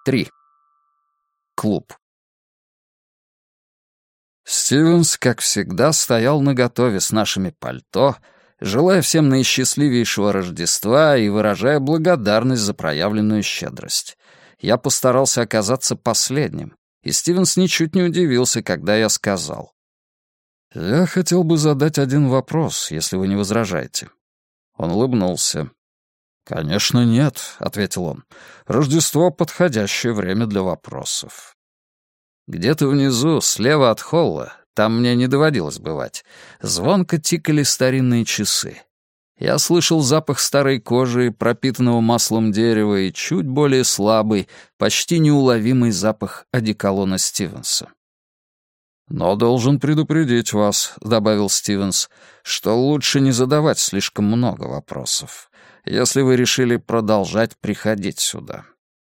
3. Клуб. Стивенс, как всегда, стоял наготове с нашими пальто, желая всем наисчастливейшего Рождества и выражая благодарность за проявленную щедрость. Я постарался оказаться последним, и Стивенс ничуть не удивился, когда я сказал: «Я хотел бы задать один вопрос, если вы не возражаете». Он улыбнулся. «Конечно, нет», — ответил он. «Рождество — подходящее время для вопросов». Где-то внизу, слева от холла, там мне не доводилось бывать, звонко тикали старинные часы. Я слышал запах старой кожи, пропитанного маслом дерева, и чуть более слабый, почти неуловимый запах одеколона Стивенса. «Но должен предупредить вас», — добавил Стивенс, «что лучше не задавать слишком много вопросов, если вы решили продолжать приходить сюда».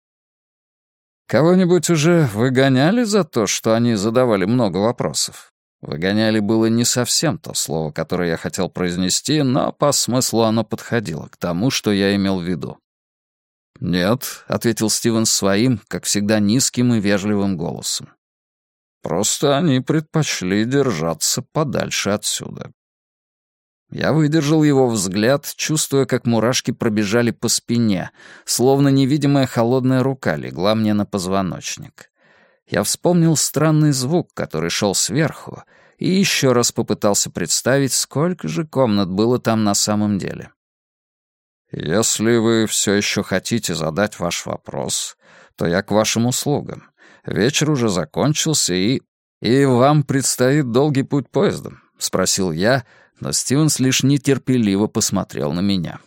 Кого-нибудь уже выгоняли за то, что они задавали много вопросов? Выгоняли было не совсем то слово, которое я хотел произнести, но по смыслу оно подходило к тому, что я имел в виду. «Нет», — ответил Стивенс своим, как всегда, низким и вежливым голосом. «Просто они предпочли держаться подальше отсюда». Я выдержал его взгляд, чувствуя, как мурашки пробежали по спине, словно невидимая холодная рука легла мне на позвоночник. Я вспомнил странный звук, который шел сверху, и еще раз попытался представить, сколько же комнат было там на самом деле. «Если вы все еще хотите задать ваш вопрос, то я к вашим услугам. Вечер уже закончился, и вам предстоит долгий путь поездом?» — спросил я, но Стивенс лишь нетерпеливо посмотрел на меня.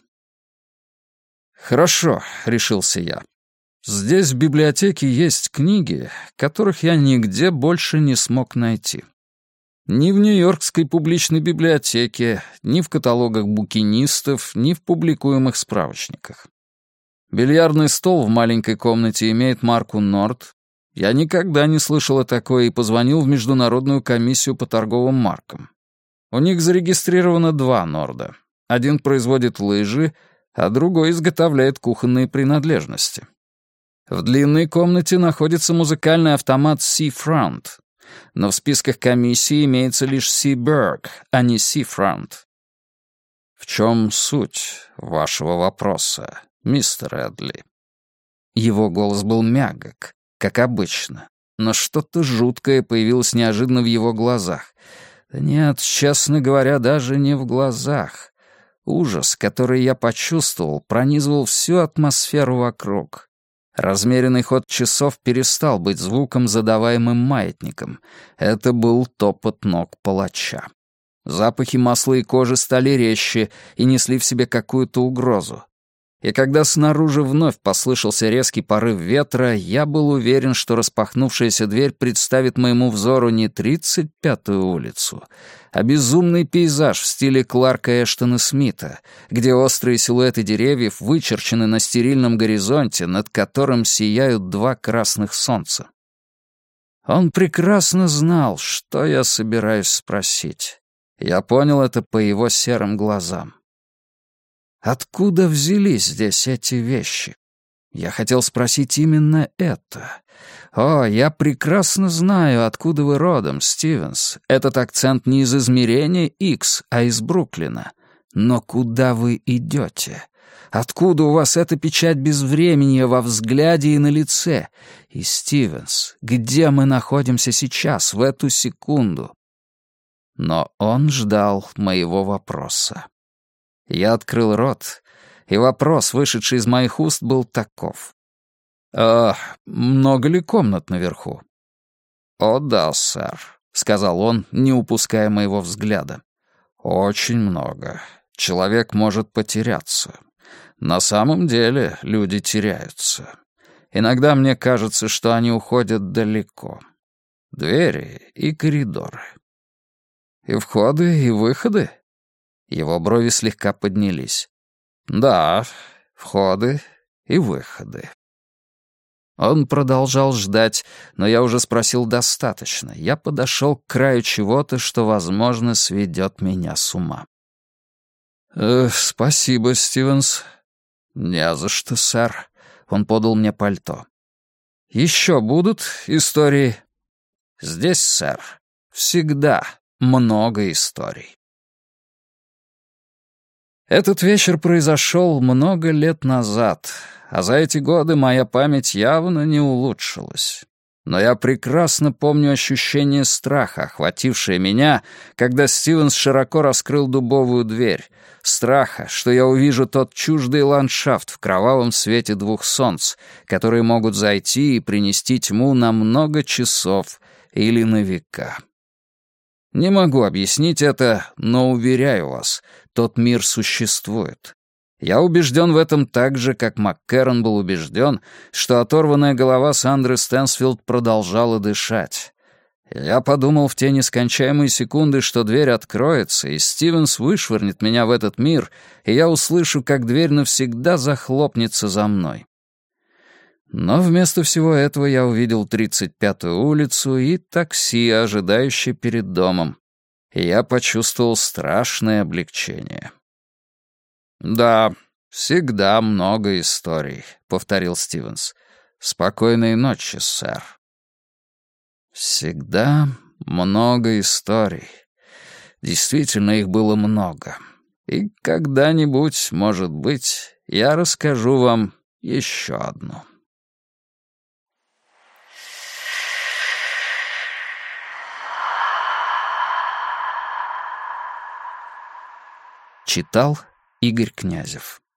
«Хорошо», — решился я. «Здесь в библиотеке есть книги, которых я нигде больше не смог найти. Ни в Нью-Йоркской публичной библиотеке, ни в каталогах букинистов, ни в публикуемых справочниках. Бильярдный стол в маленькой комнате имеет марку «Норд». Я никогда не слышал о такой и позвонил в Международную комиссию по торговым маркам. У них зарегистрировано 2 «Норда». Один производит лыжи, а другой изготовляет кухонные принадлежности. В длинной комнате находится музыкальный автомат Seafront, но в списках комиссии имеется лишь Seaberg, а не Seafront. В чем суть вашего вопроса, мистер Эдли? Его голос был мягок, как обычно, но что-то жуткое появилось неожиданно в его глазах. Нет, честно говоря, даже не в глазах. Ужас, который я почувствовал, пронизывал всю атмосферу вокруг. Размеренный ход часов перестал быть звуком, задаваемым маятником. Это был топот ног палача. Запахи масла и кожи стали резче и несли в себе какую-то угрозу. И когда снаружи вновь послышался резкий порыв ветра, я был уверен, что распахнувшаяся дверь представит моему взору не 35-ю улицу, а безумный пейзаж в стиле Кларка Эштона Смита, где острые силуэты деревьев вычерчены на стерильном горизонте, над которым сияют 2 красных солнца. Он прекрасно знал, что я собираюсь спросить. Я понял это по его серым глазам. Откуда взялись здесь эти вещи? Я хотел спросить именно это. О, я прекрасно знаю, откуда вы родом, Стивенс. Этот акцент не из измерения X, а из Бруклина. Но куда вы идете? Откуда у вас эта печать безвременья во взгляде и на лице? И, Стивенс, где мы находимся сейчас, в эту секунду? Но он ждал моего вопроса. Я открыл рот, и вопрос, вышедший из моих уст, был таков. Много ли комнат наверху?» «О да, сэр», — сказал он, не упуская моего взгляда. «Очень много. Человек может потеряться. На самом деле люди теряются. Иногда мне кажется, что они уходят далеко. Двери и коридоры. И входы, и выходы». Его брови слегка поднялись. «Да, входы и выходы». Он продолжал ждать, но я уже спросил достаточно. Я подошел к краю чего-то, что, возможно, сведет меня с ума. «Спасибо, Стивенс». «Не за что, сэр». Он подал мне пальто. Еще будут истории? Здесь, сэр, всегда много историй. Этот вечер произошел много лет назад, а за эти годы моя память явно не улучшилась. Но я прекрасно помню ощущение страха, охватившее меня, когда Стивенс широко раскрыл дубовую дверь. Страха, что я увижу тот чуждый ландшафт в кровавом свете двух солнц, которые могут зайти и принести тьму на много часов или на века. Не могу объяснить это, но уверяю вас, тот мир существует. Я убежден в этом так же, как МакКеррон был убежден, что оторванная голова Сандры Стэнсфилд продолжала дышать. Я подумал в те нескончаемые секунды, что дверь откроется, и Стивенс вышвырнет меня в этот мир, и я услышу, как дверь навсегда захлопнется за мной. Но вместо всего этого я увидел 35-ю улицу и такси, ожидающее перед домом, и я почувствовал страшное облегчение. «Да, всегда много историй», — повторил Стивенс. «Спокойной ночи, сэр». Всегда много историй. Действительно, их было много. И когда-нибудь, может быть, я расскажу вам еще одну. Читал Игорь Князев.